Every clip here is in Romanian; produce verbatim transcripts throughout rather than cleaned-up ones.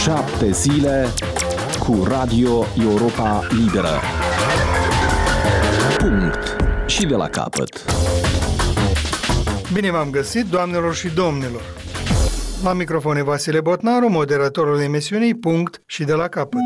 Șapte zile cu Radio Europa Liberă. Punct. Și de la capăt. Bine v-am găsit, doamnelor și domnilor. La microfon e Vasile Botnaru, moderatorul emisiunii Punct și de la capăt.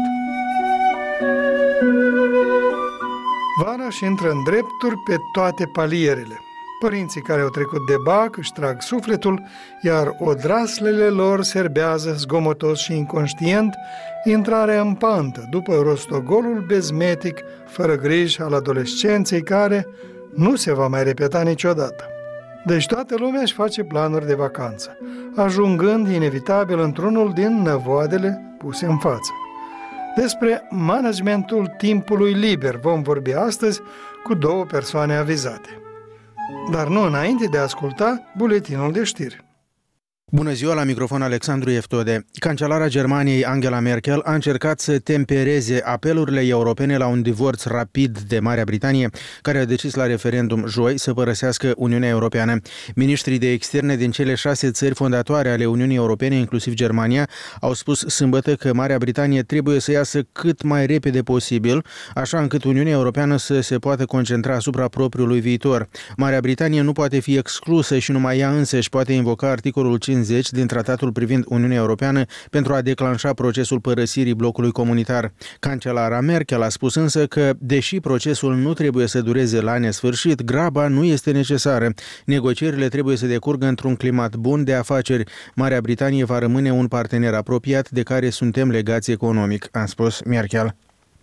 Vara și intră în drepturi pe toate palierele. Părinții care au trecut de bac își trag sufletul, iar odraslele lor serbează zgomotos și inconștient intrarea în pantă după rostogolul bezmetic, fără griji al adolescenței care nu se va mai repeta niciodată. Deci toată lumea își face planuri de vacanță, ajungând inevitabil într-unul din năvoadele puse în față. Despre managementul timpului liber vom vorbi astăzi cu două persoane avizate. Dar nu înainte de a asculta buletinul de știri. Bună ziua, la microfon Alexandru Eftode. Cancelara Germaniei Angela Merkel a încercat să tempereze apelurile europene la un divorț rapid de Marea Britanie, care a decis la referendum joi să părăsească Uniunea Europeană. Ministrii de externe din cele șase țări fondatoare ale Uniunii Europene, inclusiv Germania, au spus sâmbătă că Marea Britanie trebuie să iasă cât mai repede posibil, așa încât Uniunea Europeană să se poată concentra asupra propriului viitor. Marea Britanie nu poate fi exclusă și numai ea însăși poate invoca articolul cincizeci din Tratatul privind Uniunea Europeană pentru a declanșa procesul părăsirii blocului comunitar. Cancelara Merkel a spus însă că, deși procesul nu trebuie să dureze la nesfârșit, graba nu este necesară. Negocierile trebuie să decurgă într-un climat bun de afaceri. Marea Britanie va rămâne un partener apropiat de care suntem legați economic, a spus Merkel.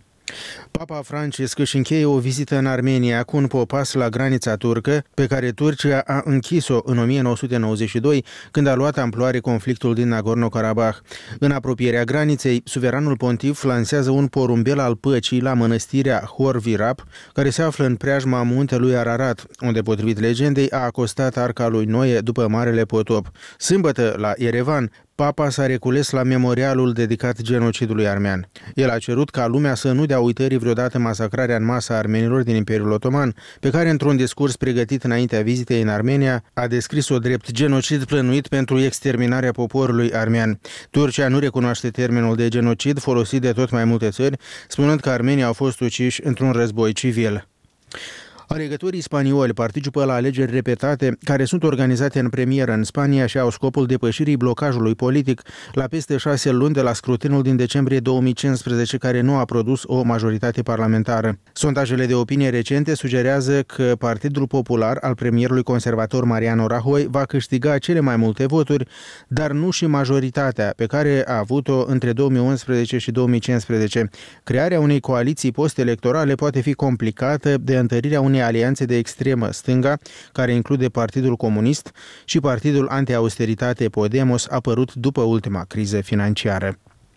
Papa Francisc își încheie o vizită în Armenia cu un popas la granița turcă, pe care Turcia a închis-o în o mie nouă sute nouăzeci și doi, când a luat amploare conflictul din Nagorno-Karabakh. În apropierea graniței, suveranul pontif lansează un porumbel al păcii la mănăstirea Hor Virap, care se află în preajma muntelui Ararat, unde, potrivit legendei, a acostat arca lui Noe după Marele Potop. Sâmbătă, la Yerevan, Papa s-a recules la memorialul dedicat genocidului armean. El a cerut ca lumea să nu dea uitării vreodată masacrarea în masă a armenilor din Imperiul Otoman, pe care, într-un discurs pregătit înaintea vizitei în Armenia, a descris-o drept genocid plănuit pentru exterminarea poporului armean. Turcia nu recunoaște termenul de genocid folosit de tot mai multe țări, spunând că armenii au fost uciși într-un război civil. Alegătorii spanioli participă la alegeri repetate care sunt organizate în premieră în Spania și au scopul depășirii blocajului politic la peste șase luni de la scrutinul din decembrie două mii cincisprezece, care nu a produs o majoritate parlamentară. Sondajele de opinie recente sugerează că Partidul Popular al premierului conservator Mariano Rajoy va câștiga cele mai multe voturi, dar nu și majoritatea pe care a avut-o între două mii unsprezece și două mii cincisprezece. Crearea unei coaliții post-electorale poate fi complicată de întărirea unei alianțe de extremă stânga, care include Partidul Comunist și Partidul Anti-Austeritate Podemos, apărut după ultima criză financiară.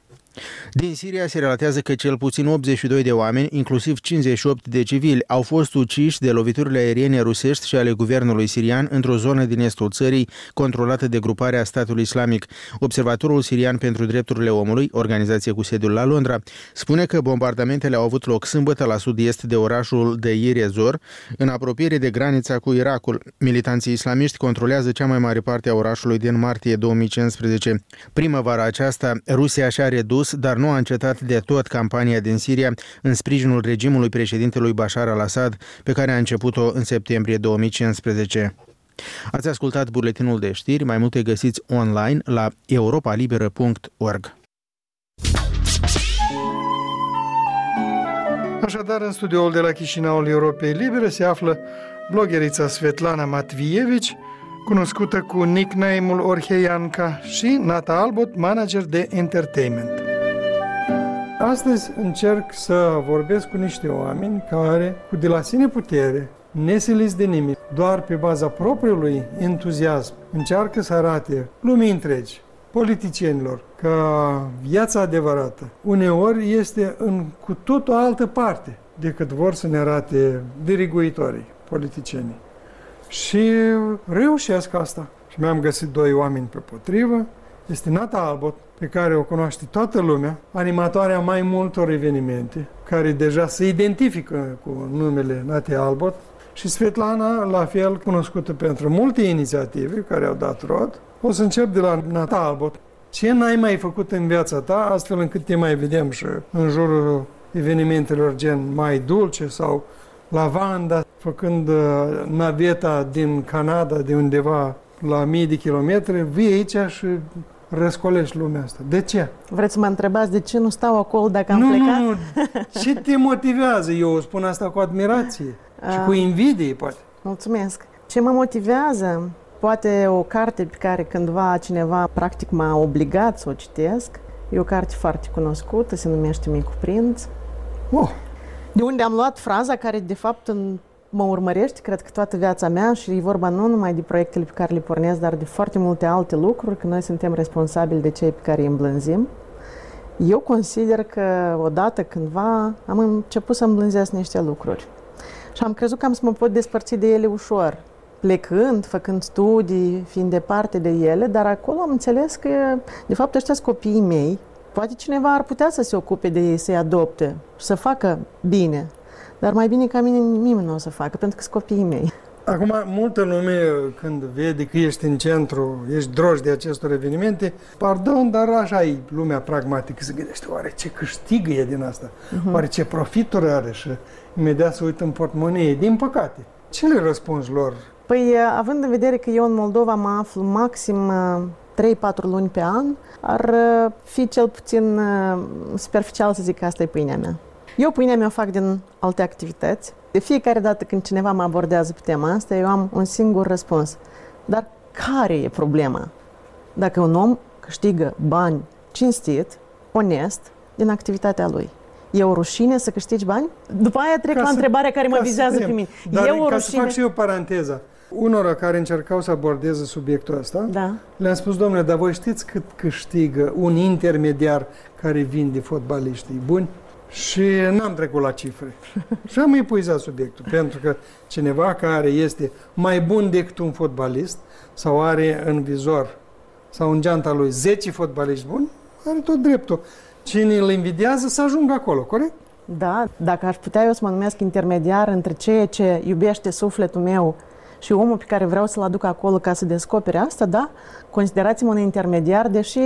Din Siria se relatează că cel puțin optzeci și doi de oameni, inclusiv cincizeci și opt de civili, au fost uciși de loviturile aeriene rusești și ale guvernului sirian într-o zonă din estul țării controlată de gruparea Statului Islamic. Observatorul sirian pentru drepturile omului, organizație cu sediul la Londra, spune că bombardamentele au avut loc sâmbătă la sud-est de orașul Deir ez-Zor, în apropiere de granița cu Irakul. Militanții islamiști controlează cea mai mare parte a orașului din martie două mii cincisprezece. Primăvara aceasta, Rusia și-a redus, dar nu a încetat de tot campania din Siria în sprijinul regimului președintelui Bashar al-Assad, pe care a început-o în septembrie două mii cincisprezece. Ați ascultat buletinul de știri, mai multe găsiți online la europa liberă punct org. Așadar, în studioul de la Chișinăul Europei Libere se află blogherița Svetlana Matvievici, cunoscută cu nickname-ul Orheianca, și Nata Albot, manager de entertainment. Astăzi încerc să vorbesc cu niște oameni care, cu de la sine putere, nesiliți de nimic, doar pe baza propriului entuziasm, încearcă să arate lumii întregi, politicienilor, că viața adevărată uneori este în cu tot o altă parte decât vor să ne arate diriguitorii, politicienii. Și reușesc asta. Și mi-am găsit doi oameni pe potrivă. Este Nata Albot, pe care o cunoaște toată lumea, animatoarea mai multor evenimente, care deja se identifică cu numele Nata Albot, și Svetlana, la fel, cunoscută pentru multe inițiative care au dat rod. O să încep de la Nata Albot. Ce n-ai mai făcut în viața ta, astfel încât te mai vedem și în jurul evenimentelor gen Mai Dulce sau Lavanda, făcând naveta din Canada, de undeva la mii de kilometri, vii aici și răscolești lumea asta. De ce? Vreți să mă întrebați de ce nu stau acolo dacă am nu, plecat? Nu, nu, ce te motivează? Eu spun asta cu admirație A... și cu invidie, poate. Mulțumesc. Ce mă motivează? Poate o carte pe care cândva cineva practic m-a obligat să o citesc. E o carte foarte cunoscută, se numește Micul Prinț. Oh. De unde am luat fraza care de fapt în, mă urmărește, cred că toată viața mea, și e vorba nu numai de proiectele pe care le pornesc, dar de foarte multe alte lucruri, că noi suntem responsabili de cei pe care îi îmblânzim. Eu consider că odată cândva am început să îmblânzesc niște lucruri. Și am crezut că am să mă pot despărți de ele ușor, plecând, făcând studii, fiind departe de ele, dar acolo am înțeles că, de fapt, ăștia sunt copiii mei. Poate cineva ar putea să se ocupe de ei, să-i adopte și să facă bine, dar mai bine ca mine nimeni nu o să facă, pentru că sunt copiii mei. Acum, multă lume, când vede că ești în centru, ești droj de acestor evenimente, pardon, dar așa e lumea pragmatică, se gândește, oare ce câștigă e din asta? Uh-huh. Oare ce profituri are? Și imediat se uită în portmonee. Din păcate, ce le răspunzi lor? Păi, având în vedere că eu în Moldova mă aflu maxim trei patru luni pe an, ar fi cel puțin superficial să zic că asta e pâinea mea. Eu pâinea mea o fac din alte activități. De fiecare dată când cineva mă abordează pe tema asta, eu am un singur răspuns. Dar care e problema? Dacă un om câștigă bani cinstit, onest, din activitatea lui, e o rușine să câștigi bani? După aia trec ca la să, întrebarea care mă vizează pe mine. Dar e o ca rușine... să fac și eu paranteza. Unora care încercau să abordeze subiectul ăsta, da. le-am spus, domnule, dar voi știți cât câștigă un intermediar care vinde fotbaliștii buni? Și n-am trecut la cifre. Și am epuizat subiectul, pentru că cineva care este mai bun decât un fotbalist sau are în vizor sau în geanta lui zece fotbaliști buni, are tot dreptul. Cine îl invidiază să ajungă acolo, corect? Da, dacă aș putea eu să mă numesc intermediar între ceea ce iubește sufletul meu și omul pe care vreau să-l aduc acolo ca să descopere asta, da, considerați-mă un intermediar, deși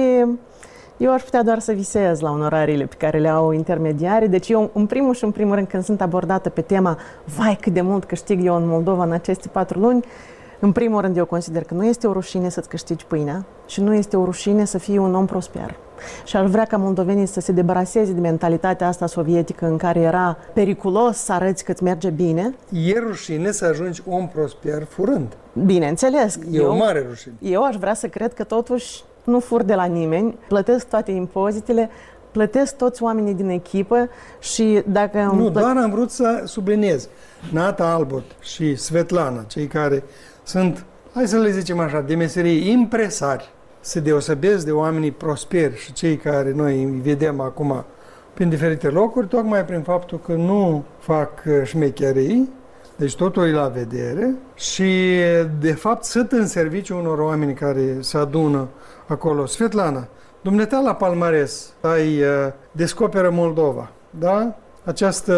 eu aș putea doar să visez la onorariile pe care le au intermediarii. Deci eu, în primul și în primul rând, când sunt abordată pe tema vai cât de mult câștig eu în Moldova în aceste patru luni, în primul rând eu consider că nu este o rușine să-ți câștigi pâinea și nu este o rușine să fii un om prosper. Și ar vrea ca moldovenii să se debaraseze de mentalitatea asta sovietică în care era periculos să arăți că îți merge bine. E rușine să ajungi om prosper furând. Bineînțeles. E eu, o mare rușine. Eu aș vrea să cred că totuși nu fur de la nimeni, plătesc toate impozitele, plătesc toți oamenii din echipă și dacă... Nu, plă... doar am vrut să subliniez. Nata Albot și Svetlana, cei care sunt, hai să le zicem așa, de meserie impresari, se deosebesc de oamenii prosperi și cei care noi îi vedem acum prin diferite locuri, tocmai prin faptul că nu fac șmecherii, deci totul e la vedere și, de fapt, sunt în serviciu unor oameni care se adună acolo. Svetlana, dumneata la palmares ai uh, Descoperă Moldova, da? Această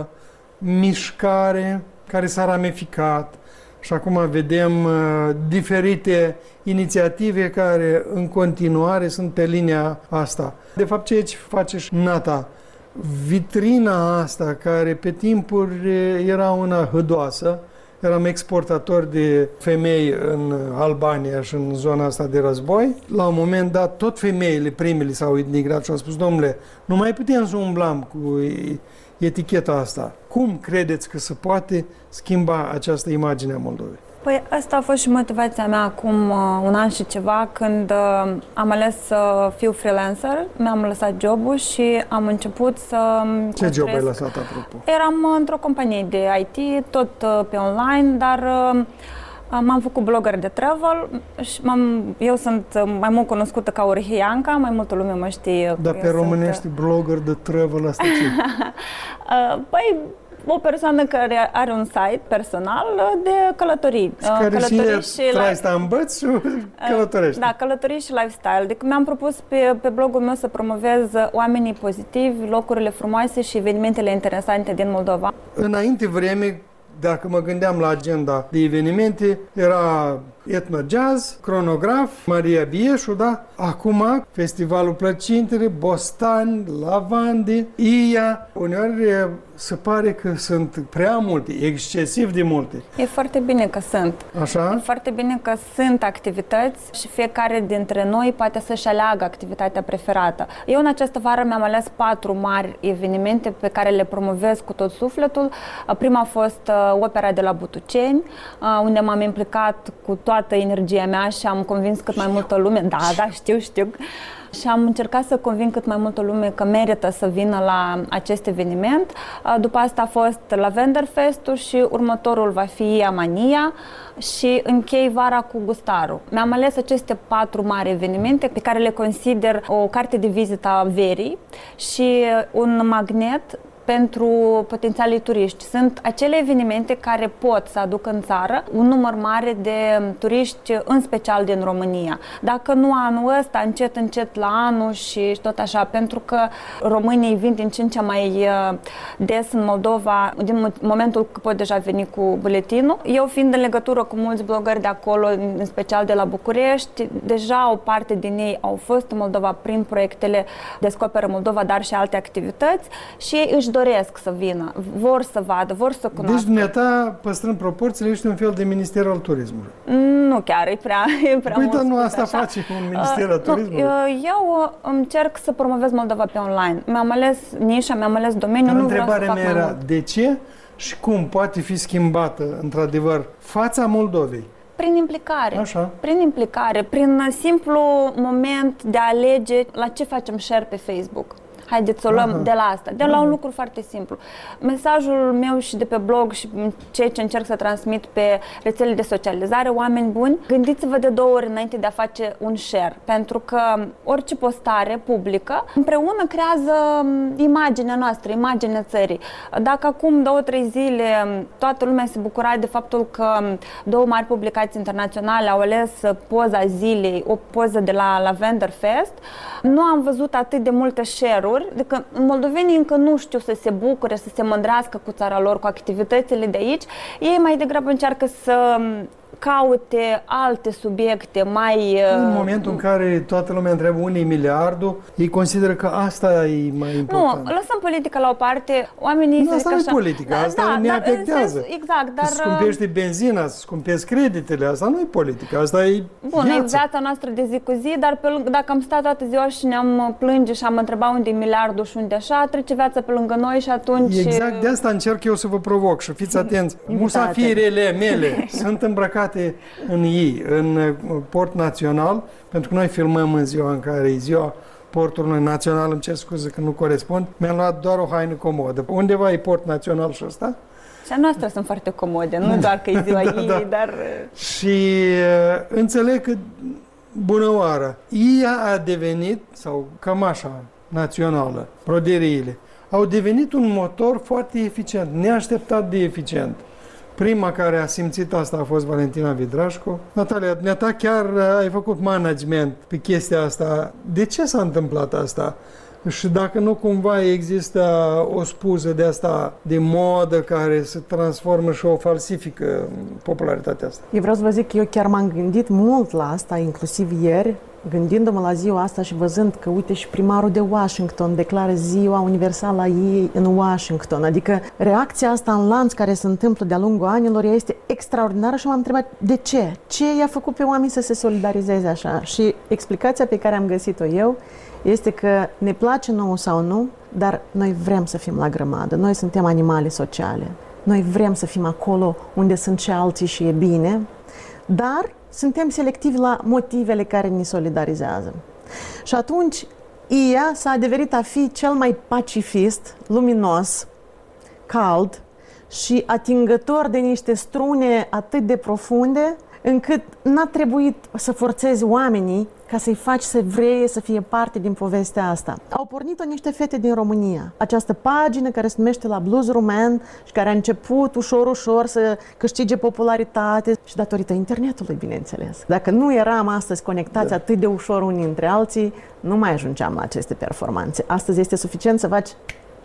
mișcare care s-a ramificat și acum vedem uh, diferite inițiative care în continuare sunt pe linia asta. De fapt, ceea ce face și Nata, vitrina asta care pe timpuri era una hădoasă, eram exportator de femei în Albania și în zona asta de război. La un moment dat, tot femeile primele s-au indigrat și au spus, domnule, nu mai putem să umblăm cu eticheta asta. Cum credeți că se poate schimba această imagine a Moldovei? Păi asta a fost și motivația mea acum uh, un an și ceva, când uh, am ales să fiu freelancer, mi-am lăsat jobul și am început să... Ce construiesc... job ai lăsat, apropo? Eram uh, într-o companie de I T, tot uh, pe online, dar uh, m-am făcut blogger de travel și m-am, eu sunt mai mult cunoscută ca Orheianca, mai multă lume mă știe. Dar pe românești sunt... blogger de travel, asta ce? uh, păi... o persoană care are un site personal de călătorii. Și care călătorii și, și trai sta în băț și călătorește. Da, călătorii și lifestyle. Deci mi-am propus pe, pe blogul meu să promovez oamenii pozitivi, locurile frumoase și evenimentele interesante din Moldova. Înainte vreme, dacă mă gândeam la agenda de evenimente, era Etno Jazz, Cronograf, Maria Bieșu, da? Acum, Festivalul Plăcintele, Bostani, Lavande, Ia. Uneori se pare că sunt prea multe, excesiv de multe. E foarte bine că sunt. Așa? E foarte bine că sunt activități și fiecare dintre noi poate să-și aleagă activitatea preferată. Eu în această vară mi-am ales patru mari evenimente pe care le promovez cu tot sufletul. Prima a fost Opera de la Butuceni, unde m-am implicat cu toată energia mea și am convins cât mai multă lume. Da, da, știu, știu. Și am încercat să convin cât mai multă lume că merită să vină la acest eveniment. După asta a fost Lavender Fest-ul și următorul va fi Amania și închei vara cu Gustaru. Mi-am ales aceste patru mari evenimente pe care le consider o carte de vizită a verii și un magnet pentru potențialii turiști. Sunt acele evenimente care pot să aducă în țară un număr mare de turiști, în special din România. Dacă nu anul ăsta, încet, încet la anul și tot așa, pentru că românii vin din ce în ce mai des în Moldova, din momentul că pot deja veni cu buletinul. Eu fiind în legătură cu mulți blogări de acolo, în special de la București, deja o parte din ei au fost în Moldova prin proiectele Descoperă Moldova, dar și alte activități și ei își doresc să vină, vor să vadă, vor să cunoască. Deci dumneata, păstrând proporțiile, ești un fel de minister al turismului. Nu chiar, e prea, e prea păi, mult. Dar nu asta așa. face cu un minister al turismului? Eu încerc să promovez Moldova pe online. Mi-am ales nișa, mi-am ales domeniul, Dar nu vreau să fac întrebarea mai mea era, mult. de ce și cum poate fi schimbată, într-adevăr, fața Moldovei? Prin implicare. Așa. Prin implicare, prin simplu moment de a alege la ce facem share pe Facebook. Haideți să o luăm Aha. de la asta, de la un lucru foarte simplu. Mesajul meu și de pe blog și ceea ce încerc să transmit pe rețelele de socializare, oameni buni, gândiți-vă de două ori înainte de a face un share, pentru că orice postare publică împreună creează imaginea noastră, imaginea țării. Dacă acum două, trei zile toată lumea se bucura de faptul că două mari publicații internaționale au ales poza zilei, o poză de la Lavender Fest, nu am văzut atât de multe share-uri. Adică moldovenii încă nu știu să se bucure, să se mândrească cu țara lor, cu activitățile de aici. Ei mai degrabă încearcă să caute alte subiecte mai... În momentul în care toată lumea întreabă unde e miliardul, ei consideră că asta e mai important. Nu, lăsăm politica la o parte, oamenii... Nu, asta nu e politica, asta da, ne afectează. Exact, dar... Să scumpești benzina, să scumpești creditele, asta nu e politica, asta e Bun, viața. e viața noastră de zi cu zi, dar pe lângă, dacă am stat toată ziua și ne-am plânge și am întrebat unde e miliardul și unde așa, trece viața pe lângă noi și atunci... Exact, de asta încerc eu să vă provoc și fiți atenți. Musafirele mele sunt îmbrăcate în ei, în port național, pentru că noi filmăm în ziua în care e ziua portului național, îmi cer scuze că nu corespund, mi-am luat doar o haină comodă. Undeva e port național și ăsta? Și a noastră sunt foarte comode, nu doar că e ziua da, ei, da. dar... Și uh, înțeleg că, bună oară, ea a devenit, sau cămașa națională, broderiile, au devenit un motor foarte eficient, neașteptat de eficient. Prima care a simțit asta a fost Valentina Vidrașcu. Natalia, dumneata chiar ai făcut management pe chestia asta. De ce s-a întâmplat asta? Și dacă nu cumva există o spuză de asta de modă care se transformă și o falsifică popularitatea asta? Eu vreau să vă zic că eu chiar m-am gândit mult la asta, inclusiv ieri, gândindu-mă la ziua asta și văzând că, uite, și primarul de Washington declară ziua universală a ei în Washington. Adică reacția asta în lanț care se întâmplă de-a lungul anilor, ea este extraordinară și m-am întrebat de ce? Ce i-a făcut pe oameni să se solidarizeze așa? Și explicația pe care am găsit-o eu este că ne place nouă sau nu, dar noi vrem să fim la grămadă. Noi suntem animale sociale. Noi vrem să fim acolo unde sunt și alții și e bine, dar suntem selectivi la motivele care ne solidarizează. Și atunci, ea s-a adeverit a fi cel mai pacifist, luminos, cald și atingător de niște strune atât de profunde, încât n-a trebuit să forțezi oamenii ca să-i faci să vreie să fie parte din povestea asta. Au pornit-o niște fete din România. Această pagină care se numește La Blues Rumen și care a început ușor, ușor să câștige popularitate și datorită internetului, bineînțeles. Dacă nu eram astăzi conectați da. atât de ușor unii între alții, nu mai ajungeam la aceste performanțe. Astăzi este suficient să faci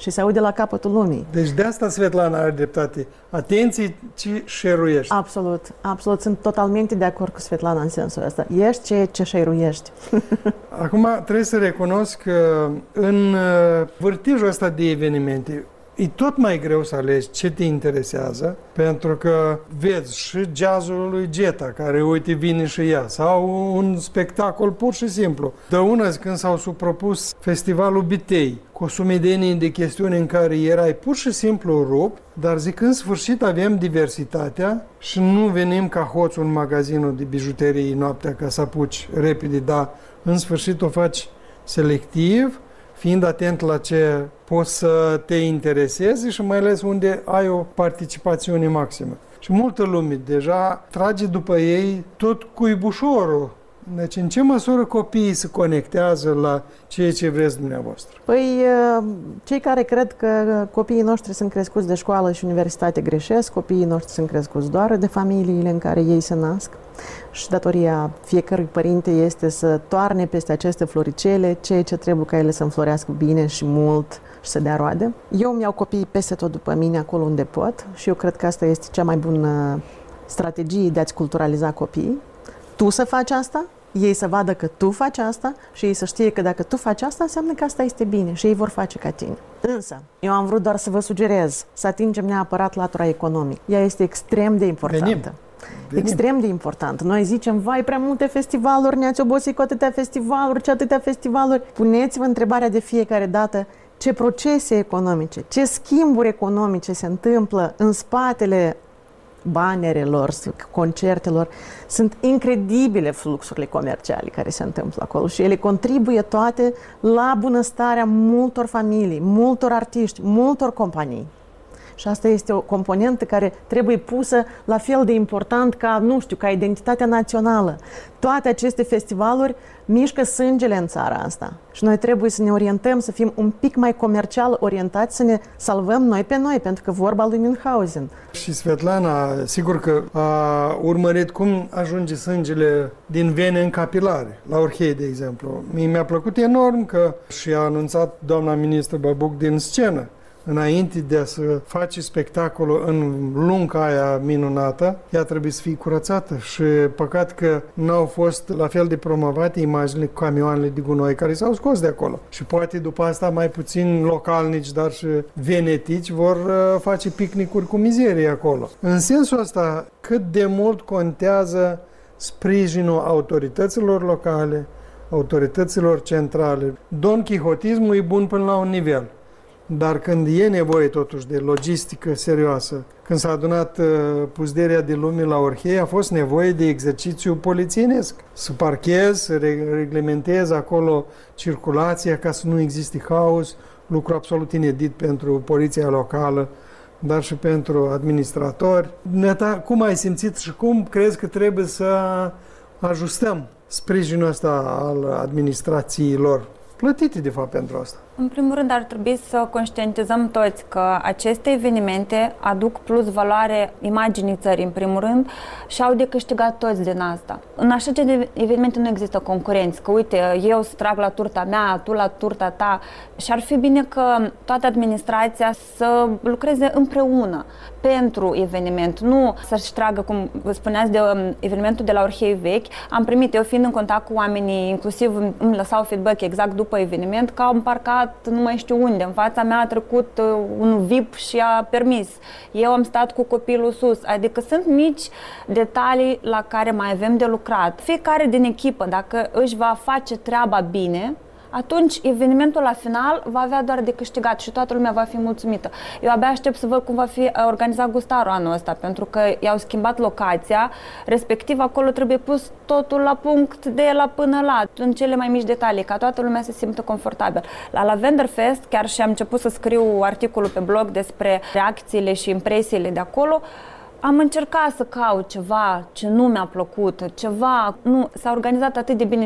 și se aude la capătul lumii. Deci de asta Svetlana are dreptate. Atenție ce share-uiești. Absolut, absolut. Sunt totalmente de acord cu Svetlana în sensul ăsta. Ești ceea ce share-uiești. Acum trebuie să recunosc că în vârtejul ăsta de evenimente e tot mai greu să alegi ce te interesează, pentru că vezi și jazzul lui Geta, care, uite, vine și ea, sau un spectacol pur și simplu. De una zi, când s-au propus festivalul Bitei, cu o sumedenie de chestiuni în care erai pur și simplu rup, dar zic, în sfârșit avem diversitatea și nu venim ca hoțul în magazinul de bijuterii noaptea ca să apuci repede, dar în sfârșit o faci selectiv, fiind atent la ce poți să te intereseze și mai ales unde ai o participațiune maximă. Și multă lume deja trage după ei tot cuibușorul. Deci în ce măsură copiii se conectează la ceea ce vreți dumneavoastră? Păi, cei care cred că copiii noștri sunt crescuți de școală și universitate greșesc, copiii noștri sunt crescuți doar de familiile în care ei se nasc. Și datoria fiecărui părinte este să toarne peste aceste floricele ceea ce trebuie ca ele să înflorească bine și mult și să dea roade. Eu îmi iau copiii peste tot după mine, acolo unde pot, și eu cred că asta este cea mai bună strategie de a-ți culturaliza copiii. Tu să faci asta, ei să vadă că tu faci asta și ei să știe că dacă tu faci asta, înseamnă că asta este bine și ei vor face ca tine. Însă, eu am vrut doar să vă sugerez să atingem neapărat latura economică. Ea este extrem de importantă. Venim. Venim. Extrem de important. Noi zicem, vai, prea multe festivaluri, ne-ați obosit cu atâtea festivaluri, ce atâtea festivaluri. Puneți-vă întrebarea de fiecare dată, ce procese economice, ce schimburi economice se întâmplă în spatele banerelor, concertelor. Sunt incredibile fluxurile comerciale care se întâmplă acolo și ele contribuie toate la bunăstarea multor familii, multor artiști, multor companii. Și asta este o componentă care trebuie pusă la fel de important ca, nu știu, ca identitatea națională. Toate aceste festivaluri mișcă sângele în țara asta. Și noi trebuie să ne orientăm, să fim un pic mai comercial orientați, să ne salvăm noi pe noi, pentru că vorba lui Münchhausen. Și Svetlana, sigur că a urmărit cum ajunge sângele din vene în capilare, la Orhei, de exemplu. Mie mi-a plăcut enorm că și-a anunțat doamna ministru Babuc din scenă, înainte de a să face spectacolul în lunga aia minunată, ea trebuie să fie curățată și păcat că nu au fost la fel de promovate imaginile cu camioanele de gunoi care s-au scos de acolo. Și poate după asta mai puțin localnici, dar și venetici vor face picnicuri cu mizerie acolo. În sensul ăsta, cât de mult contează sprijinul autorităților locale, autorităților centrale. Don Chihotismul e bun până la un nivel. Dar când e nevoie totuși de logistică serioasă, când s-a adunat uh, puzderea de lume la Orhei, a fost nevoie de exercițiu polițienesc. Să parchezi, să re- reglementezi acolo circulația ca să nu existe haos, lucru absolut inedit pentru poliția locală, dar și pentru administratori. Neta, cum ai simțit și cum crezi că trebuie să ajustăm sprijinul ăsta al administrațiilor plătite, de fapt, pentru asta? În primul rând, ar trebui să conștientizăm toți că aceste evenimente aduc plus valoare imaginii țării, în primul rând, și au de câștigat toți din asta. În așa gen de evenimente nu există concurenți, că uite, eu trag la turta mea, tu la turta ta, și ar fi bine că toată administrația să lucreze împreună pentru eveniment, nu să-și tragă, cum spuneați, de evenimentul de la Orhei Vechi. Am primit, eu fiind în contact cu oamenii, inclusiv îmi lăsau feedback exact după eveniment, că au împarcat nu mai știu unde, în fața mea a trecut un V I P și a permis. Eu am stat cu copilul sus, adică sunt mici detalii la care mai avem de lucrat. Fiecare din echipă, dacă își va face treaba bine, atunci evenimentul la final va avea doar de câștigat și toată lumea va fi mulțumită. Eu abia aștept să văd cum va fi organizat Gustarul anul ăsta, pentru că i-au schimbat locația, respectiv acolo trebuie pus totul la punct de la până la, în cele mai mici detalii, ca toată lumea să se simtă confortabil. La Lavender Fest, chiar și am început să scriu articolul pe blog despre reacțiile și impresiile de acolo, am încercat să caut ceva ce nu mi-a plăcut, ceva, nu, s-a organizat atât de bine și s-au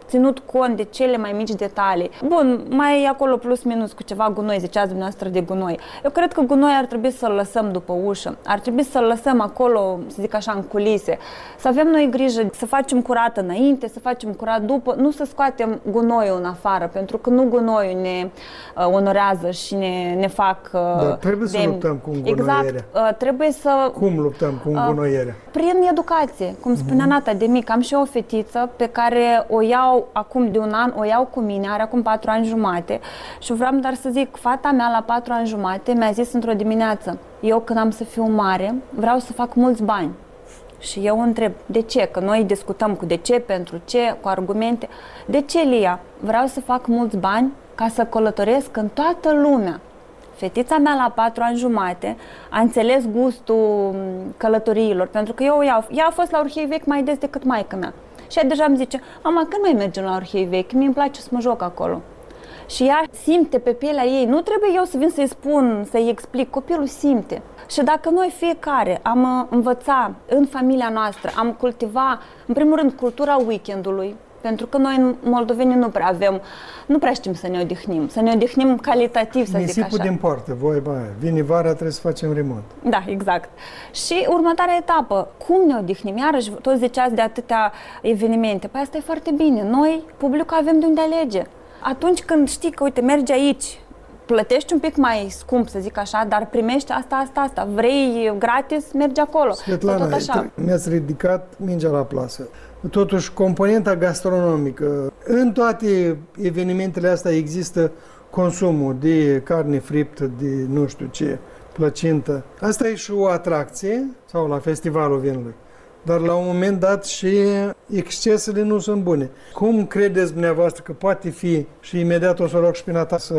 ținut cont de cele mai mici detalii. Bun, mai e acolo plus minus cu ceva gunoi, ziceați dumneavoastră de gunoi. Eu cred că gunoi ar trebui să-l lăsăm după ușă, ar trebui să-l lăsăm acolo, să zic așa, în culise, să avem noi grijă să facem curat înainte, să facem curat după, nu să scoatem gunoiul în afară, pentru că nu gunoiul ne uh, onorează și ne, ne fac uh, Dar trebuie demn. Să luptăm cu îngunoierea. Exact, uh, trebuie să... Cum luptăm cu îngunoierea? Uh, prin educație, cum spunea Nata de mic, am și eu o fetiță pe care o iau acum de un an, o iau cu mine, are acum patru ani jumate și vreau doar să zic, fata mea la patru ani jumate mi-a zis într-o dimineață, eu când am să fiu mare, vreau să fac mulți bani. Și eu o întreb, de ce? Că noi discutăm cu de ce, pentru ce, cu argumente. De ce, Lia? Vreau să fac mulți bani ca să călătoresc în toată lumea. Fetița mea la patru ani jumate a înțeles gustul călătoriilor, pentru că eu o iau. Ea a fost la Orhei Vechi mai des decât maică mea. Și ea deja îmi zice, mama, când mai mergem la Orhei Vechi? Mie îmi place să mă joc acolo. Și ea simte pe pielea ei, nu trebuie eu să vin să-i spun, să-i explic, copilul simte. Și dacă noi fiecare am învățat în familia noastră, am cultiva, în primul rând, cultura weekendului, pentru că noi în moldovenii nu prea avem, nu prea știm să ne odihnim, să ne odihnim calitativ, să Nisipul zic așa. din poartă, voi, bă, vine vara, trebuie să facem remont. Da, exact. Și următoarea etapă, cum ne odihnim? Iarăși, toți ziceați de atâtea evenimente. Păi asta e foarte bine. Noi, publicul, avem de unde alege. Atunci când știi că, uite, mergi aici, plătești un pic mai scump, să zic așa, dar primești asta, asta, asta. Vrei gratis, mergi acolo. Svetlana, tot așa. mi-ați ridicat mingea la plasă. Totuși, componenta gastronomică. În toate evenimentele astea există consumul de carne friptă, de nu știu ce, plăcintă. Asta e și o atracție, sau la festivalul vinului. Dar la un moment dat și excesele nu sunt bune. Cum credeți dumneavoastră că poate fi, și imediat o să rog și pe Nata să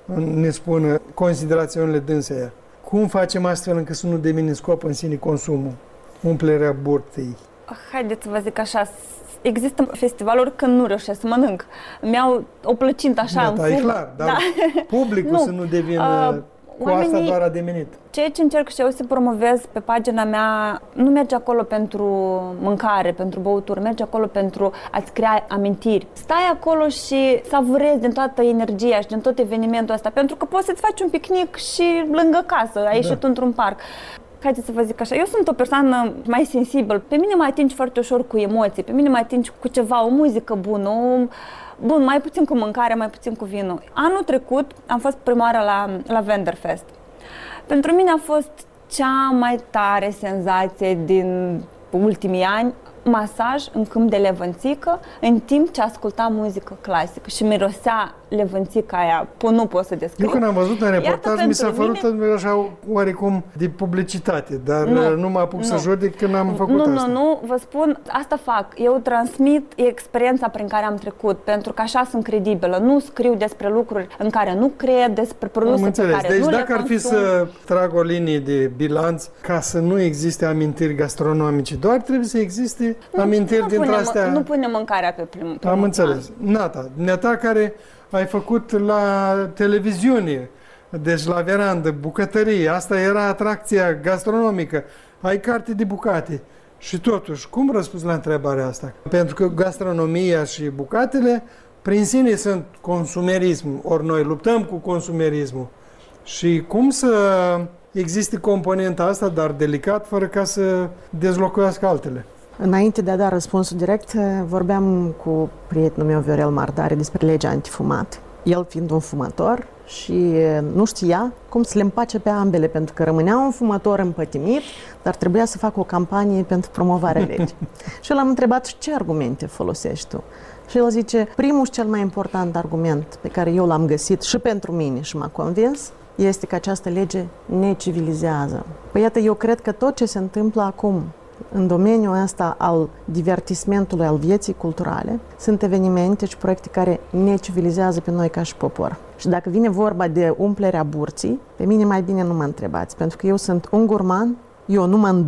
ne spună considerațiunile dânseia, cum facem astfel încât să nu devine scop în sine consumul, umplerea burtei? Haideți să vă zic așa, există festivaluri când nu reușesc să mănânc. Mi-au o plăcintă așa da, în da, e clar, dar da. Publicul nu. Să nu devină uh, cu oamenii, asta doar ademenit. Ceea ce încerc și eu să promovez pe pagina mea, nu merge acolo pentru mâncare, pentru băuturi, merge acolo pentru a-ți crea amintiri. Stai acolo și savurezi din toată energia și din tot evenimentul ăsta, pentru că poți să-ți faci un picnic și lângă casă, ai ieșit da. într-un parc. Haideți să vă zic așa, eu sunt o persoană mai sensibilă, pe mine mă atingi foarte ușor cu emoții, pe mine mă atingi cu ceva, o muzică bună, o... Bun, mai puțin cu mâncare, mai puțin cu vinul. Anul trecut am fost prima oară la, la Vanderfest. Pentru mine a fost cea mai tare senzație din ultimii ani, masaj în câmp de levănțică, în timp ce ascultam muzică clasică și mirosea levănțica aia, nu pot să descriu. Eu când am văzut în reportaj, mi s-a părut mine... așa oarecum de publicitate, dar nu, nu mă apuc nu. să judec când am făcut nu, asta. Nu, nu, vă spun, asta fac. Eu transmit experiența prin care am trecut, pentru că așa sunt credibilă. Nu scriu despre lucruri în care nu cred, despre produse pe care deci nu le dacă ar fi să trag o linie de bilanț, ca să nu existe amintiri gastronomice, doar trebuie să existe nu, amintiri nu dintre punem, astea. Nu punem mâncarea pe primul. Am înțeles. Nata, dumneata care ai făcut la televiziune, deci la verandă, bucătărie, asta era atracția gastronomică, ai carte de bucate. Și totuși, cum răspunzi la întrebarea asta? Pentru că gastronomia și bucatele, prin sine, sunt consumerism, ori noi luptăm cu consumerismul. Și cum să existe componenta asta, dar delicat, fără ca să dezlocuiască altele? Înainte de a da răspunsul direct, vorbeam cu prietenul meu, Viorel Mardare, despre legea antifumat. El fiind un fumător și nu știa cum să le împace pe ambele, pentru că rămânea un fumător împătimit, dar trebuia să facă o campanie pentru promovarea legii. Și eu l-am întrebat, ce argumente folosești tu? Și el zice, primul și cel mai important argument pe care eu l-am găsit și pentru mine și m-a convins, este că această lege ne civilizează. Păi iată, eu cred că tot ce se întâmplă acum în domeniul ăsta al divertismentului, al vieții culturale, sunt evenimente și proiecte care ne civilizează pe noi ca și popor. Și dacă vine vorba de umplerea burții, pe mine mai bine nu mă întrebați, pentru că eu sunt un gurman, eu nu mă îndop,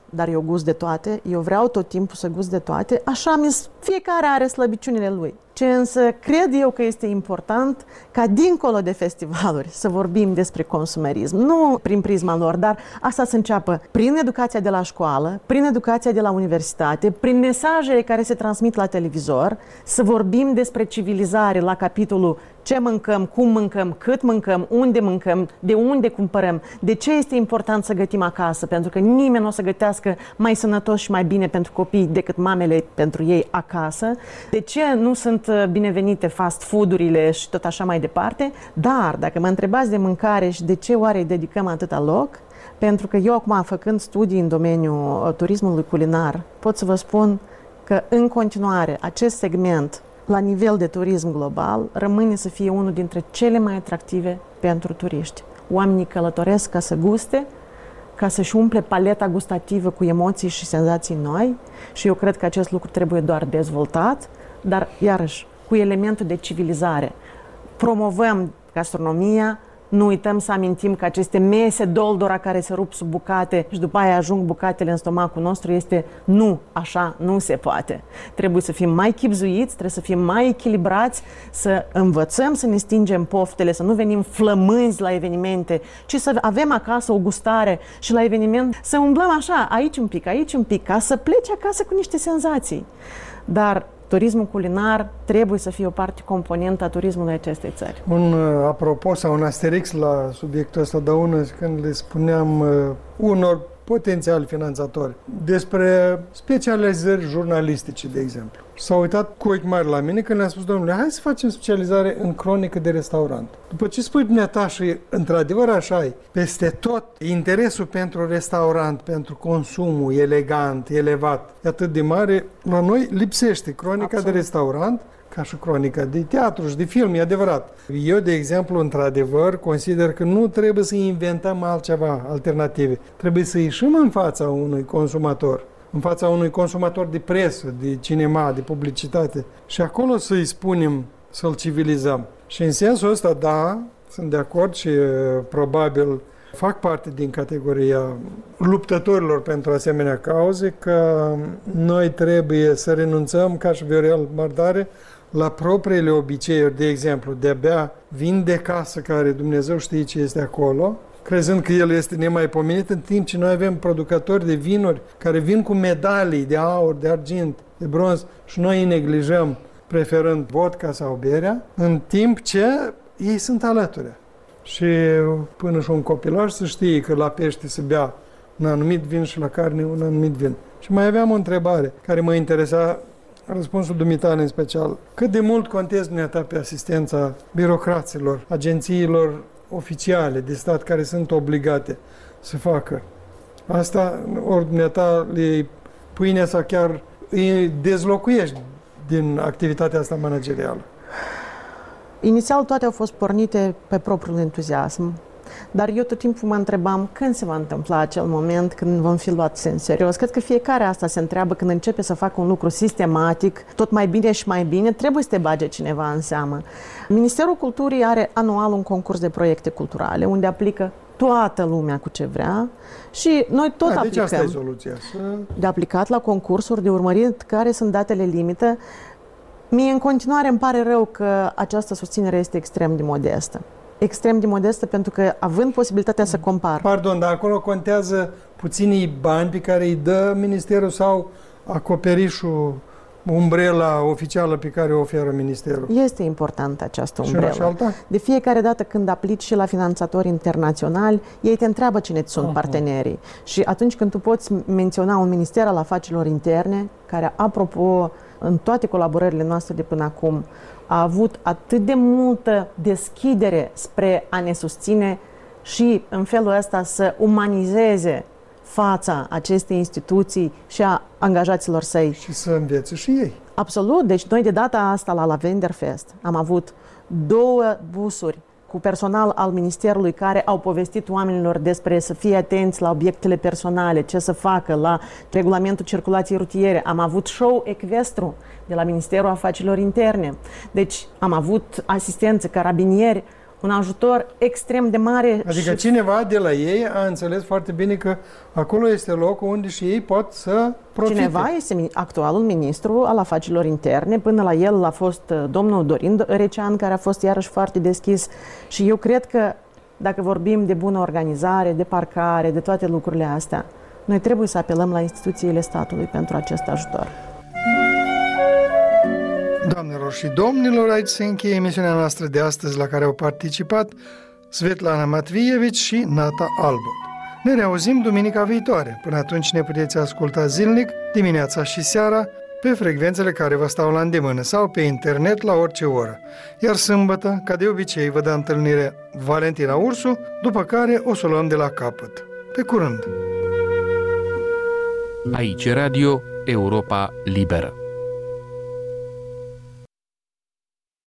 dar eu gust de toate, eu vreau tot timpul să gust de toate, așa mi fiecare are slăbiciunile lui. Ce însă cred eu că este important ca dincolo de festivaluri să vorbim despre consumerism, nu prin prisma lor, dar asta să înceapă prin educația de la școală, prin educația de la universitate, prin mesajele care se transmit la televizor, să vorbim despre civilizare la capitolul ce mâncăm, cum mâncăm, cât mâncăm, unde mâncăm, de unde cumpărăm, de ce este important să gătim acasă, pentru că nimeni nu o să gătească mai sănătos și mai bine pentru copii decât mamele pentru ei acasă, de ce nu sunt binevenite fast food-urile și tot așa mai departe, dar dacă mă întrebați de mâncare și de ce oare îi dedicăm atâta loc, pentru că eu acum, făcând studii în domeniul turismului culinar, pot să vă spun că în continuare acest segment la nivel de turism global rămâne să fie unul dintre cele mai atractive pentru turiști. Oamenii călătoresc ca să guste, ca să-și umple paleta gustativă cu emoții și senzații noi și eu cred că acest lucru trebuie doar dezvoltat, dar iarăși cu elementul de civilizare. Promovăm gastronomia, nu uităm să amintim că aceste mese doldora care se rup sub bucate și după aia ajung bucatele în stomacul nostru este nu, așa nu se poate. Trebuie să fim mai chibzuiți, trebuie să fim mai echilibrați, să învățăm să ne stingem poftele, să nu venim flămânzi la evenimente, ci să avem acasă o gustare și la eveniment să umblăm așa, aici un pic, aici un pic, ca să pleci acasă cu niște senzații. Dar turismul culinar trebuie să fie o parte componentă a turismului acestei țări. Un apropo sau un asterix la subiectul ăsta, Dăună, când le spuneam uh, unor potențiali finanțatori despre specializări jurnalistice, de exemplu. S-au uitat cu ochi mari la mine când le-am spus, domnule, hai să facem specializare în cronică de restaurant. După ce spui dumneata și într-adevăr așa e, peste tot interesul pentru restaurant, pentru consumul elegant, elevat, e atât de mare, la noi lipsește cronica Absolut. de restaurant ca și cronica de teatru și de film, e adevărat. Eu, de exemplu, într-adevăr, consider că nu trebuie să inventăm altceva, alternative. Trebuie să ieșim în fața unui consumator, în fața unui consumator de presă, de cinema, de publicitate și acolo să-i spunem, să-l civilizăm. Și în sensul ăsta, da, sunt de acord și probabil fac parte din categoria luptătorilor pentru asemenea cauze, că noi trebuie să renunțăm, ca și Viorel Mardare, la propriile obiceiuri, de exemplu, de a bea vin de casă care Dumnezeu știe ce este acolo, crezând că el este nemaipomenit, în timp ce noi avem producători de vinuri care vin cu medalii de aur, de argint, de bronz și noi îi neglijăm preferând vodka sau berea, în timp ce ei sunt alături. Și până și un copilaj să știe că la pește se bea un anumit vin și la carne un anumit vin. Și mai aveam o întrebare care mă interesa, răspunsul dumitale în special. Cât de mult contezi dumneata pe asistența birocraților, agențiilor oficiale de stat care sunt obligate să facă asta, ori dumneata le pâinea sau chiar îi dezlocuiești din activitatea asta managerială? Inițial toate au fost pornite pe propriul entuziasm, dar eu tot timpul mă întrebam când se va întâmpla acel moment când vom fi luați în serios. Cred că fiecare asta se întreabă când începe să facă un lucru sistematic, tot mai bine și mai bine, trebuie să te bage cineva în seamă. Ministerul Culturii are anual un concurs de proiecte culturale unde aplică toată lumea cu ce vrea și noi tot da, aplicăm. Deci asta e soluția. Să... De aplicat la concursuri, de urmărit care sunt datele limită. Mie în continuare îmi pare rău că această susținere este extrem de modestă. Extrem de modestă pentru că având posibilitatea să compar. Pardon, dar acolo contează puținii bani pe care îi dă ministerul sau acoperișul, umbrela oficială pe care o oferă ministerul? Este importantă această umbrelă. Și alta? De fiecare dată când aplici și la finanțatori internaționali, ei te întreabă cine sunt uh-huh. partenerii. Și atunci când tu poți menționa un minister al afacerilor interne, care, apropo, în toate colaborările noastre de până acum, a avut atât de multă deschidere spre a ne susține și în felul ăsta să umanizeze fața acestei instituții și a angajaților săi. Și să învețe și ei. Absolut. Deci noi de data asta la Lavenderfest am avut două busuri cu personal al Ministerului care au povestit oamenilor despre să fie atenți la obiectele personale, ce să facă, la regulamentul circulației rutiere. Am avut show ecvestru de la Ministerul Afacerilor Interne. Deci am avut asistență, carabinieri, un ajutor extrem de mare. Adică și... cineva de la ei a înțeles foarte bine că acolo este locul unde și ei pot să profite. Cineva este actualul ministru al afacerilor interne, până la el a fost domnul Dorin Recean, care a fost iarăși foarte deschis și eu cred că dacă vorbim de bună organizare, de parcare, de toate lucrurile astea, noi trebuie să apelăm la instituțiile statului pentru acest ajutor. Doamnelor și domnilor, aici se încheie emisiunea noastră de astăzi, la care au participat Svetlana Matvijevici și Nata Albot. Ne reauzim duminica viitoare. Până atunci ne puteți asculta zilnic, dimineața și seara, pe frecvențele care vă stau la îndemână sau pe internet la orice oră. Iar sâmbătă, ca de obicei, vă dă întâlnire Valentina Ursu, după care o să o luăm de la capăt. Pe curând! Aici Radio Europa Liberă.